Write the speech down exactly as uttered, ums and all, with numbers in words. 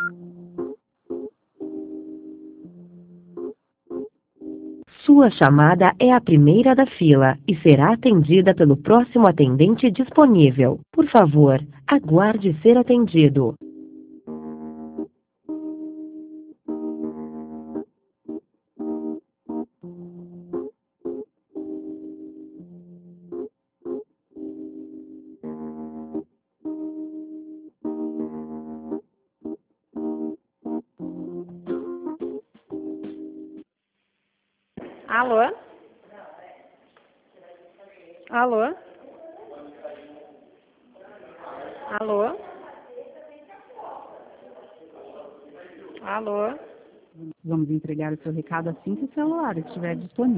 Sua chamada é a primeira da fila e será atendida pelo próximo atendente disponível. Por favor, aguarde ser atendido. Alô? Alô? Alô? Alô? Vamos entregar o seu recado assim que o celular estiver disponível.